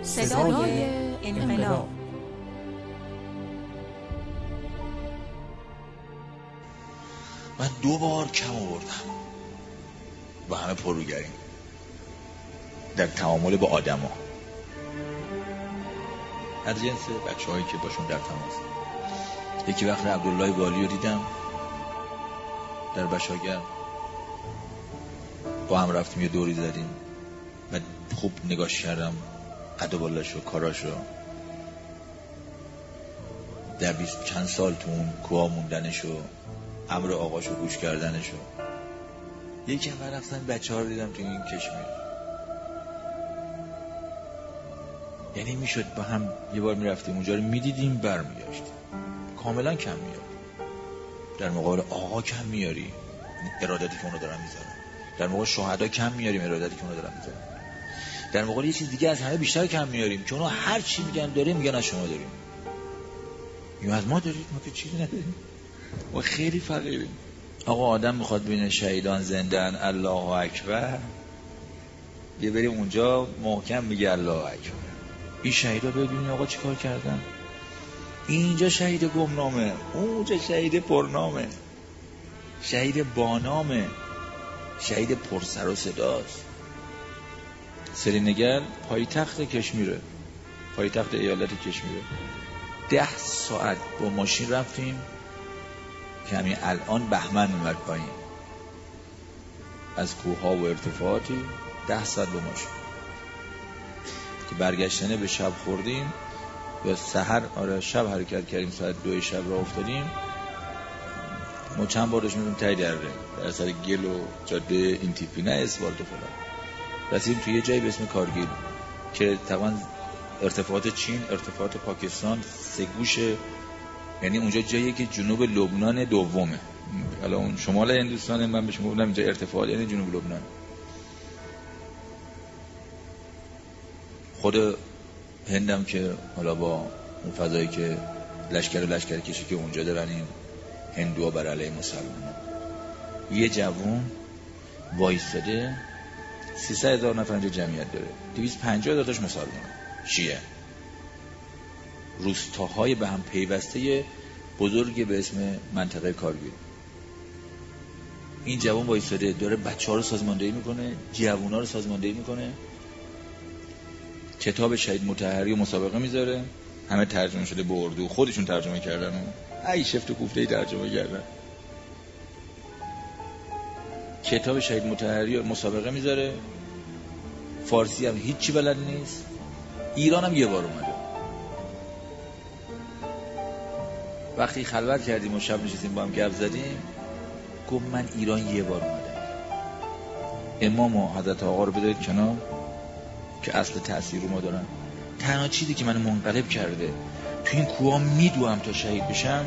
صدای انقلاب. من 2 بار کم آوردم و همه پرروگریم در تعامل با آدما، از جنس بچه‌هایی که باشون در تماس. یکی وقت عبدالله والی رو دیدم در بشاگر، با هم رفتیم یه دوری زدیم و خوب نگاش کردم ادبالشو، کاراشو، در 20 چند سال تو اون کوها موندنشو، امر آقاشو گوش کردنشو. یکی هم رفتن بچه ها رو دیدم تو این کشمیر. یعنی میشد با هم یه بار میرفتیم اونجا رو میدیدیم برمیگشتیم. کاملا کم میاد. در مقابل آقا کم میاری ارادتی که اونو دارن میذارن، در مقابل شهدا کم میاریم ارادتی که اونو دارن میذارن، در مقابل یه چیز دیگه از همه بیشتر کم میاریم که اونا هر چی میگن داریم میگن از شما داریم. یا از ما دارید، ما که چیزی نداریم، ما خیلی فقیریم. آقا آدم میخواد ببینه شهیدان زنده‌ان، الله اکبر، یه بریم اونجا محکم میگه الله اکبر. این شهیدا ببینید آقا چیکار کردن. اینجا شهید گمنامه، اونجا شهید پرنامه، شهید بانامه، شهید پرسر و صداست. سرینگر پایتخت کشمیره، پایتخت ایالت کشمیره. 10 ساعت با ماشین رفتیم که همین الان بهمن میمد پایین از کوها و ارتفاعاتی. 10 ساعت با ماشین که برگشتنه به شب خوردیم یا سحر، آره شب حرکت کردیم، ساعت 2 شب را افتادیم. ما چند بار داشتیم تایی در سر گل و جاده این تیپی، نه اسفالت و فلان. رسیدیم توی یه جایی به اسم کارگیل که تقریبا ارتفاعات چین، ارتفاعات پاکستان 3 گوشه. یعنی اونجا جاییه که جنوب لبنان دومه. حالا اون شمال هندوستان، من به شما گفتم اینجا ارتفاعات یعنی جنوب لبنان. خود هندم که حالا با اون فضایی که لشکر کشی که اونجا دارن این هندوها بر علیه مسلمان، یه جوون وایستاده 300,000 نفر اینجا جمعیت داره، 250,000 تاش مسلمان شیعه، روستاهای به هم پیوسته بزرگی به اسم منطقه کارگیل. این جوان وایستاده داره بچه‌ها رو سازماندهی میکنه، جوونا رو سازماندهی میکنه، کتاب شهید مطهری و مسابقه میذاره، همه ترجمه شده به اردو، خودشون ترجمه کردن، ای شفت و کوفته ترجمه کردن. کتاب شهید مطهری و مسابقه میذاره، فارسی هم هیچی بلد نیست. ایران هم یه بار اومده. وقتی خلوت کردیم و شب نشستیم با هم گپ زدیم، گفت من ایران یه بار اومدم. امام و حضرت آقا رو بذارید کنار که اصل تأثیر رو ما دارن. تنها چیزی که منو منقلب کرده تو این کوها میدوام تا شهید بشم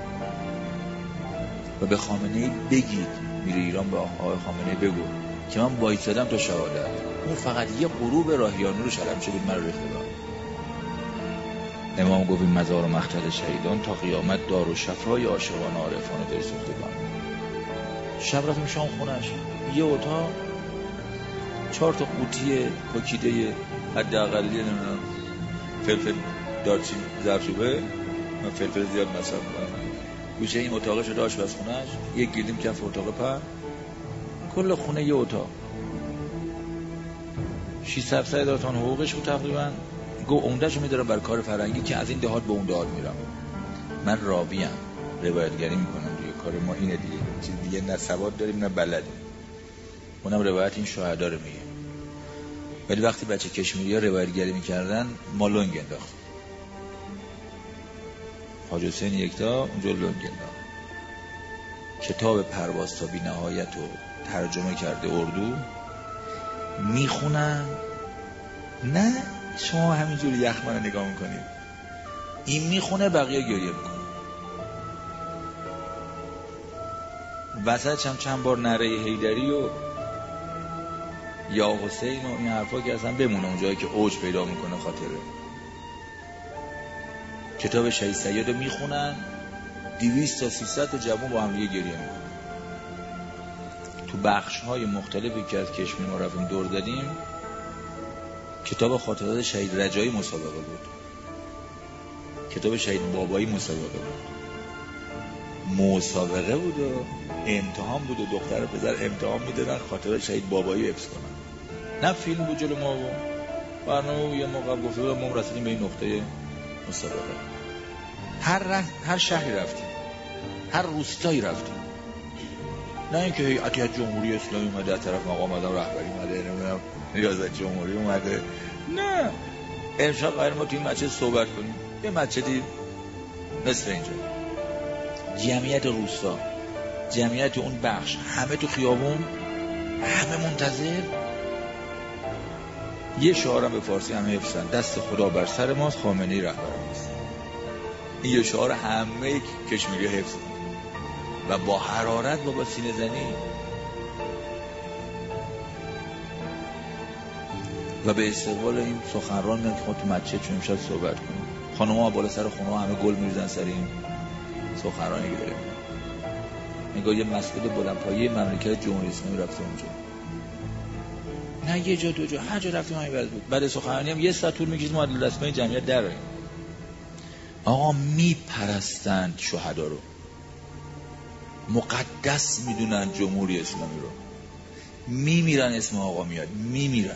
و به خامنه‌ای بگید، میره ایران به آقای خامنه‌ای بگو که من وایسادم تا شهادت. اون فقط یه غروب راهیانو رو شلم شد من رو ریخته. امام گفت این مزار و مقتل شهیدان تا قیامت دار و شفای عاشقان عارفان دل سوختگان. شب رفتیم شام خونش، یه اتاق 4 تا قوطی پاکیده حداقلی نمیدونم فلفل دارچین زردچوبه، من فلفل زیاد مصرف می‌کنم. گوشه این اتاق شده آشپزخونه‌اش، یک گیلیم کف اتاق پر، کل خونه یه اتاق. 600,000 تومان حقوقش بود تقریبا. گو عمده‌شو می‌دارم بر کار فرنگی که از این دهات به اون دهات میرم. من راویم، روایتگری میکنم دیگه، کار ما اینه دیگه، چیز دیگه نه سواد داریم نه بلدیم. اونم روایت این شهدا رو میگه. ولی وقتی بچه کشمیری‌ها روایتگری میکردن ما لنگ انداخت. حاج حسین یکتا اونجا لنگ انداخت. کتاب پرواز تا بی نهایت رو ترجمه کرده اردو، میخونن. نه شما همینجوری یخمن رو نگاه میکنید، این میخونه بقیه گریه میکنه. وسطش هم چند بار نره حیدری و یا حسین و این حرفا که اصلا بمونه اونجایی که اوج پیدا میکنه خاطره. کتاب شهید سید رو میخونن، 200 تا 300 تا جوان با هم گریه میکنن. تو بخش های مختلفی که از کشمیر ما رفتیم دور زدیم، کتاب خاطرات شهید رجایی مسابقه بود، کتاب شهید بابایی مسابقه بود و امتحان بود و دختر و پدر امتحان میدادن خاطرات شهید بابایی حفظ کنن. نه فیلم بود جلو ما و برنامه یه موقع گفته بود ما رسیدیم به این نقطه مسابقه. هر شهری رفتیم، هر روستایی رفتیم، نه اینکه هیئتی از جمهوری اسلامی اومده از طرف مقام آدم رهبری اومده، نمیدونم ریاست جمهوری اومده، نه امشب قرار ما توی این مسجد صحبت کنیم، یه مسجدی مثل اینجا، جمعیت روستا، جمعیت اون بخش، همه تو خیابون، همه منتظر. یه شعارم به فارسی همه حفظن، دست خدا بر سر ماست، خامنه‌ای رهبر ماست. این یه شعار همه کشمیری حفظن و با حرارت و با سینه زنی و به استقبال این سخنران میاد که ما تو مسجد چون امشب صحبت کنیم. خانم‌ها بالا سر خونه همه گل میریزن سر این سخنرانی که داره. نگاه یه مسجد بلندپایه مملکت جمهوری اسلامی رفته اونجا، نه یه جا دو جا، هر جا رفتیم همین وضع بود. بعد سخنرانی هم یه ساعت طول می‌کشید ما از رسمای جمعیت در رفتیم. آقا میپرستند شهدا رو، مقدس میدونن جمهوری اسلامی رو، میمیرن اسم آقا میاد، میمیرن.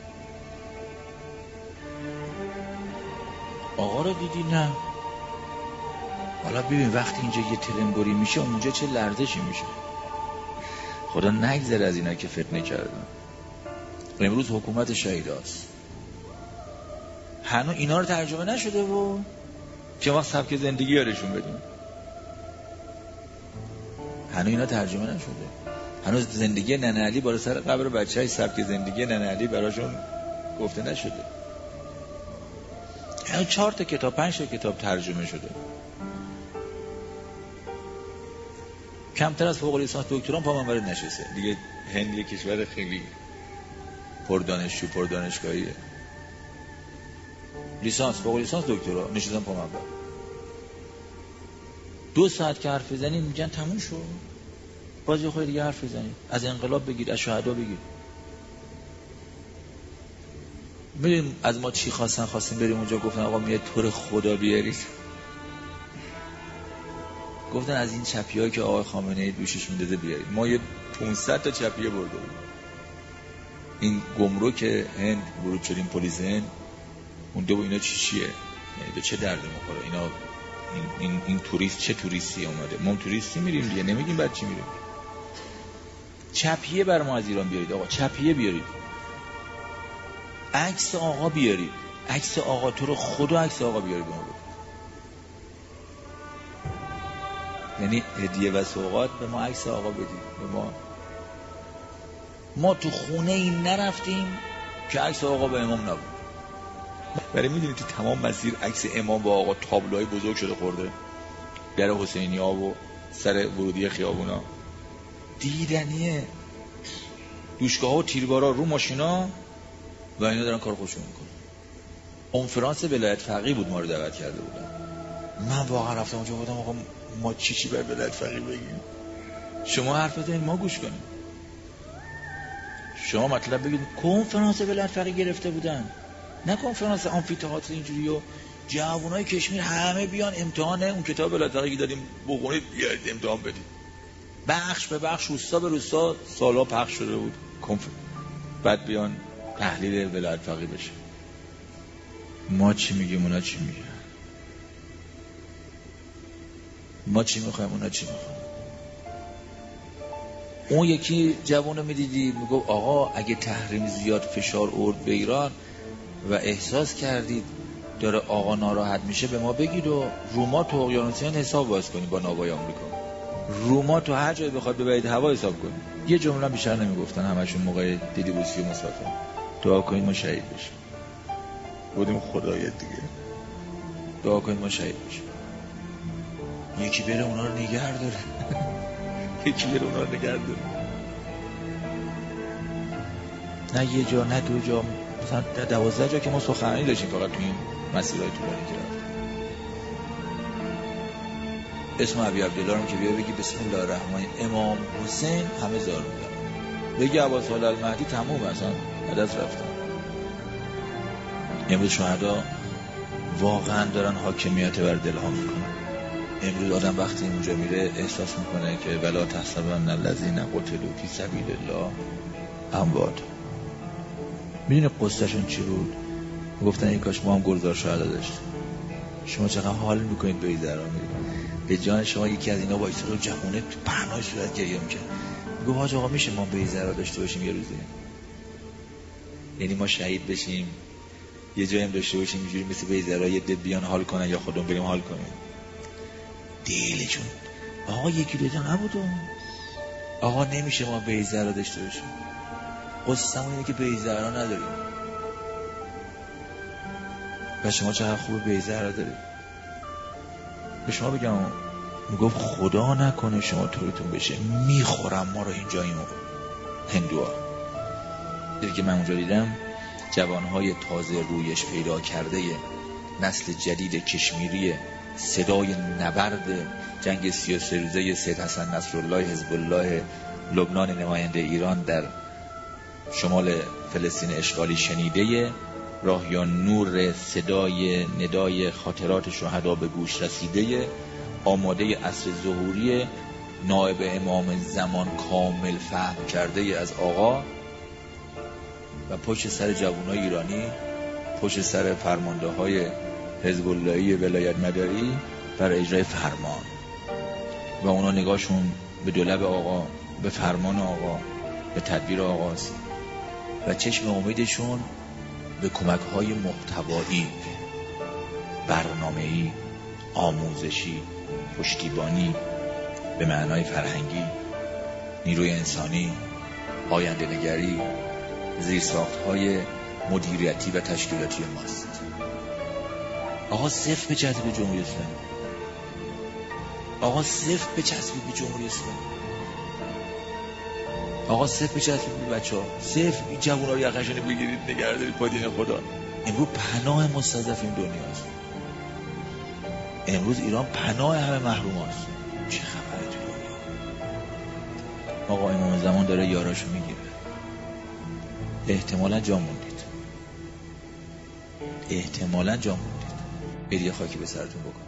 آقا رو دیدی؟ نه. حالا ببین وقتی اینجا یه ترنگوری میشه اونجا چه لرزشی میشه. خدا نگذره از اینا که فتنه کردن. امروز حکومت شهیداست، هنوز اینا رو ترجمه نشده و چه وقت سبک زندگی یادشون بدیم. هنوز اینا ترجمه نشده، هنوز زندگی ننه علی بالا سر قبر بچه‌های سبک زندگی ننه علی براشون گفته نشده. هنوز 4 تا کتاب 5 تا کتاب ترجمه شده. کمتر از فوق لیسانس دکتران پا منور نشسته دیگه. هند یه کشور خیلی پر دانشجو پر دانشگاهیه. لیسانس فوق لیسانس دکترا نشستن پا منور. 2 ساعت که حرف بزنید میگن تموم شد، باز یه خورده دیگه حرف بزنید، از انقلاب بگید، از شهدا بگید. میدونیم از ما چی خواستیم بریم اونجا، گفتن آقا میاد طور خدا بیارید. گفتن از این چپی‌هایی که آقای خامنه‌ای دوشش میداده بیارید. ما یه 500 تا چپیه برده بود. این گمرک هند ورود شدیم، پلیس هند مونده و اینا چیه، یعنی به چه دردی میخوره اینا. این توریست چه توریستی اومده؟ ما توریستی میریم دیگه، نمیگیم بعد چی میریم. چپیه بر ما از ایران بیارید آقا، چپیه بیارید، عکس آقا بیارید، عکس آقا، تو رو خدا عکس آقا بیارید. یعنی هدیه و سوغات به ما عکس آقا بدید. به ما تو خونه این نرفتیم که عکس آقا به امام نبود. برای میدونید تو تمام مسیر عکس امام با آقا تابلوهای بزرگ شده خورده، در حسینی ها و سر ورودی خیابونا دیدنیه، دوشگاه ها و تیربارا رو ماشینا و اینا دارن کار خودشون میکنن. کنفرانس ولایت فقیه بود، ما رو دعوت کرده بودن. من واقعا رفتم اونجا بودم آقا ما چی بر ولایت فقیه بگیم؟ شما حرف بزنید ما گوش کنیم. شما مطلب بگید. کنفرانس ولایت فقیه گرفته بودن، نه کنفرانس آمفی‌تئاتر اینجوری و جوانای کشمیر همه بیان امتحان اون کتاب ولایت فقیه دادیم بخونید بیارید امتحان بدید. بخش به بخش، روستا به روستا سالا پخش شده بود. بعد بیان تحلیل ولایت فقیه بشه. ما چی میگیم اونا چی میگن، ما چی میخوایم اونا چی میخوایم. اون یکی جوانو میدیدی میگو آقا اگه تحریم زیاد فشار آورد به ایران و احساس کردید داره آقا ناراحت میشه به ما بگید و روما تو اقیانوسیان حساب باز کنید با ناوای آمریکا. روما تو هر جایی بخواد ببرید هوا حساب کنید. یه جمله بیشتر نمیگفتن همشون موقع دیدی بوسی و مصطفی دعا کنید ما شهید بشیم. بودیم خدایت دیگه دعا کنید ما شهید بشیم. یکی بره اونا رو نگه داره یکی بره اونا رو نگه داره. نه یه جا نه دو جا، مثلا 12 جا که ما سخنرانی داشتیم فقط تو این مسیرهای طولانی که رفتیم. اسم ابی عبدالله رو که بیا بگی بسم الله الرحمن امام حسین همه زار میدن، بگی عباس المهدی تموم اصلا عدس رفتن. امروز شهدا واقعا دارن حاکمیت بر دلها میکنن. امروز آدم وقتی اونجا میره احساس میکنه که ولا تحسبن الذین قتلوا فی سبیل الله اموات. میدونی قصهشون چی بود؟ گفتن این کاش ما هم گلزار شهدا داشتیم. شما چقدر حال میکنید به ایزرا میرید، به جان شما یکی از اینا وایساد و جوونه تو پهنای صورت گریه میکنه، میگه حاج آقا میشه ما به ایزرا داشته باشیم یه روزی؟ یعنی ما شهید بشیم یه جایی هم داشته باشیم اینجوری مثل به ایزرا یه دل بیان حال کنن یا خودمون بریم حال کنیم. دیلشون آقا یکی دوتا نبود. آقا نمیشه ما به ایزرا داشته باشیم. قصه‌مون اینه که به ایزرا نداریم. و شما چقدر خوب به ایزرا دارید. به شما بگم میگفت خدا نکنه شما طوریتون بشه، میخورم ما رو اینجا این هندوها. دیدی که من اونجا دیدم جوانهای تازه رویش پیدا کرده نسل جدید کشمیری، صدای نبرد جنگ 33 روزه سید حسن نصرالله حزب الله لبنان نماینده ایران در شمال فلسطین اشغالی شنیده، راهیان نور صدای ندای خاطرات شهدا به گوش رسیده، آماده عصر ظهوری نائب امام زمان کامل فهم کرده از آقا و پشت سر جوانای ایرانی، پشت سر فرمانده های حزب اللهی ولایت مداری برای اجرای فرمان و اونا نگاهشون به دولب آقا، به فرمان آقا، به تدبیر آقاست و چشم امیدشون به کمک‌های محتوایی، برنامه‌ای، آموزشی، پشتیبانی به معنای فرهنگی، نیروی انسانی، آینده نگری، زیرساخت‌های مدیریتی و تشکیلاتی ماست. آقا صفر بچسبید به جمهوری اسلامی. آقا صفر بچسبید به جمهوری اسلامی. آقا صفر بچسبید به بچه‌ها. صفر این جوونا رو یقه‌شون بگیرید نگه دارید با دین خدا. امروز پناه مستضعفین دنیاست. امروز ایران پناه همه محروم هست. چه خبره تو دنیا؟ آقا امام زمان داره یاراشو میگیره. احتمالاً جا موندید. برید یه خاکی به سرتون بکن.